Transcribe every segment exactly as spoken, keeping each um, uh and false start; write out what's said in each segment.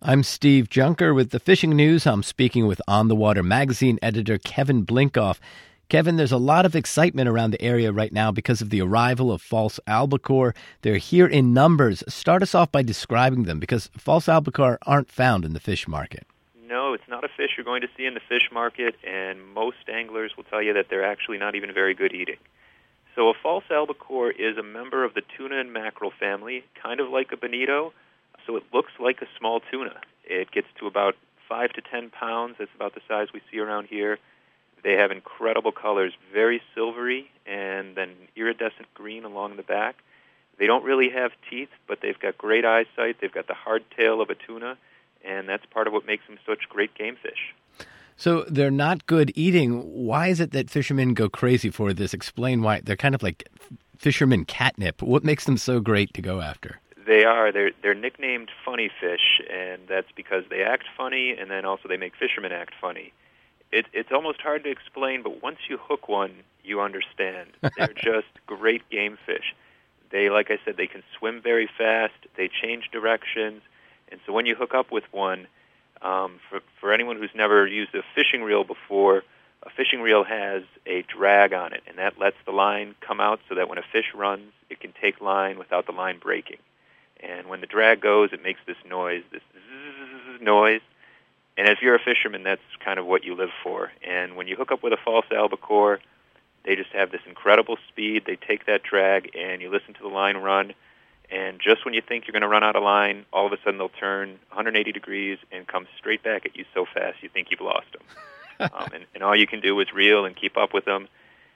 I'm Steve Junker with the Fishing News. I'm speaking with On the Water magazine editor Kevin Blinkoff. Kevin, there's a lot of excitement around the area right now because of the arrival of false albacore. They're here in numbers. Start us off by describing them, because false albacore aren't found in the fish market. No, it's not a fish you're going to see in the fish market, and most anglers will tell you that they're actually not even very good eating. So a false albacore is a member of the tuna and mackerel family, kind of like a bonito. So it looks like a small tuna. It gets to about five to ten pounds. That's about the size we see around here. They have incredible colors, very silvery, and then iridescent green along the back. They don't really have teeth, but they've got great eyesight. They've got the hard tail of a tuna, and that's part of what makes them such great game fish. So they're not good eating. Why is it that fishermen go crazy for this? Explain why. They're kind of like fisherman catnip. What makes them so great to go after? They are. They're, they're nicknamed funny fish, and that's because they act funny, and then also they make fishermen act funny. It, it's almost hard to explain, but once you hook one, you understand. They're just great game fish. They, like I said, they can swim very fast. They change directions, and so when you hook up with one, um, for, for anyone who's never used a fishing reel before, a fishing reel has a drag on it, and that lets the line come out so that when a fish runs, it can take line without the line breaking. And when the drag goes, it makes this noise, this zzz noise. And if you're a fisherman, that's kind of what you live for. And when you hook up with a false albacore, they just have this incredible speed. They take that drag, and you listen to the line run. And just when you think you're going to run out of line, all of a sudden they'll turn one hundred eighty degrees and come straight back at you so fast you think you've lost them. um, and, and all you can do is reel and keep up with them.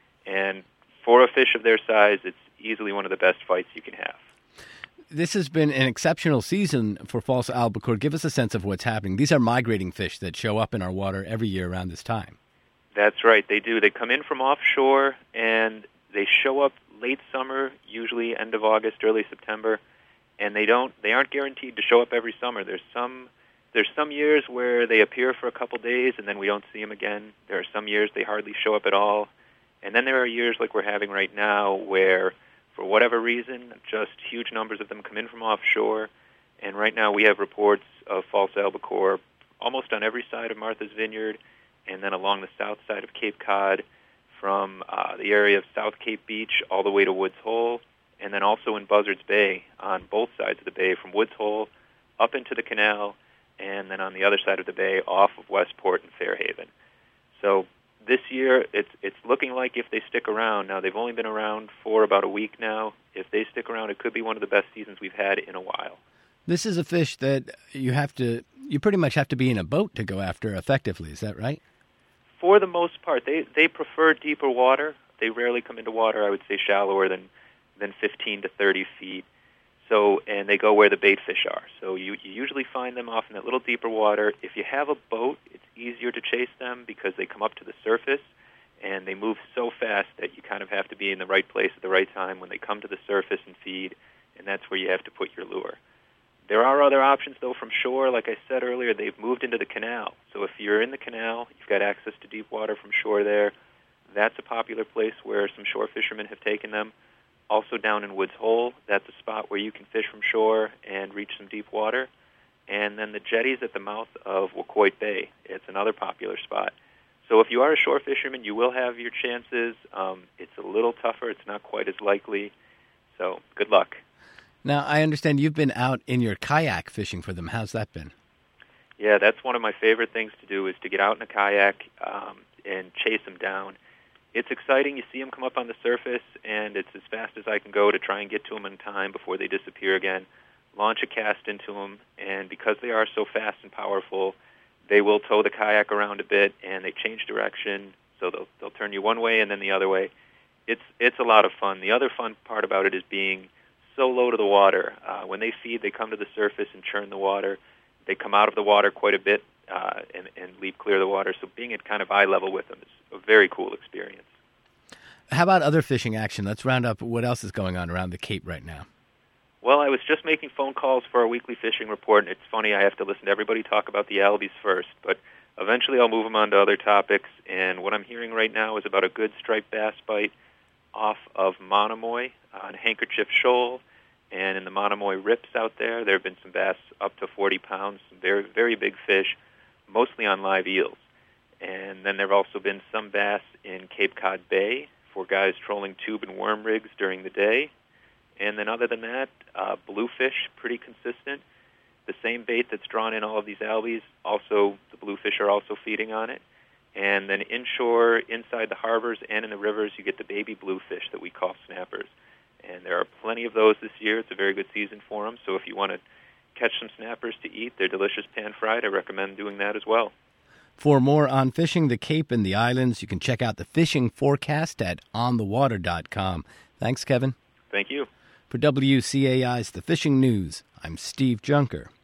And for a fish of their size, it's easily one of the best fights you can have. This has been an exceptional season for false albacore. Give us a sense of what's happening. These are migrating fish that show up in our water every year around this time. That's right, they do. They come in from offshore, and they show up late summer, usually end of August, early September, and they don't. They aren't guaranteed to show up every summer. There's some. There's some years where they appear for a couple days, and then we don't see them again. There are some years they hardly show up at all, and then there are years like we're having right now where, for whatever reason, just huge numbers of them come in from offshore, and right now we have reports of false albacore almost on every side of Martha's Vineyard, and then along the south side of Cape Cod, from uh, the area of South Cape Beach all the way to Woods Hole, and then also in Buzzards Bay on both sides of the bay, from Woods Hole up into the canal, and then on the other side of the bay off of Westport and Fairhaven. So this year, it's it's looking like if they stick around. Now, they've only been around for about a week now. If they stick around, it could be one of the best seasons we've had in a while. This is a fish that you have to, you pretty much have to be in a boat to go after effectively. Is that right? For the most part, they they prefer deeper water. They rarely come into water, I would say, shallower than than fifteen to thirty feet. So, and they go where the bait fish are. So you, you usually find them off in that little deeper water. If you have a boat, it's easier to chase them because they come up to the surface, and they move so fast that you kind of have to be in the right place at the right time when they come to the surface and feed, and that's where you have to put your lure. There are other options, though, from shore. Like I said earlier, they've moved into the canal. So if you're in the canal, you've got access to deep water from shore there. That's a popular place where some shore fishermen have taken them. Also down in Woods Hole, that's a spot where you can fish from shore and reach some deep water. And then the jetties at the mouth of Wacoit Bay, it's another popular spot. So if you are a shore fisherman, you will have your chances. Um, it's a little tougher. It's not quite as likely. So good luck. Now, I understand you've been out in your kayak fishing for them. How's that been? Yeah, that's one of my favorite things to do is to get out in a kayak um, and chase them down. It's exciting. You see them come up on the surface, and it's as fast as I can go to try and get to them in time before they disappear again. Launch a cast into them, and because they are so fast and powerful, they will tow the kayak around a bit, and they change direction, so they'll they'll turn you one way and then the other way. It's it's a lot of fun. The other fun part about it is being so low to the water. Uh, when they feed, they come to the surface and churn the water. They come out of the water quite a bit uh, and, and leap clear of the water, so being at kind of eye level with them is a very cool experience. How about other fishing action? Let's round up what else is going on around the Cape right now. Well, I was just making phone calls for our weekly fishing report, and it's funny, I have to listen to everybody talk about the albies first, but eventually I'll move them on to other topics, and what I'm hearing right now is about a good striped bass bite off of Monomoy on Handkerchief Shoal, And in the Monomoy rips out there, there have been some bass up to forty pounds, very, very big fish, mostly on live eels. And then there have also been some bass in Cape Cod Bay for guys trolling tube and worm rigs during the day. And then other than that, uh, bluefish, pretty consistent. The same bait that's drawn in all of these albies, also the bluefish are also feeding on it. And then inshore, inside the harbors and in the rivers, you get the baby bluefish that we call snappers. And there are plenty of those this year. It's a very good season for them. So if you want to catch some snappers to eat, they're delicious pan-fried. I recommend doing that as well. For more on fishing the Cape and the islands, you can check out the fishing forecast at on the water dot com. Thanks, Kevin. Thank you. For W C A I's The Fishing News, I'm Steve Junker.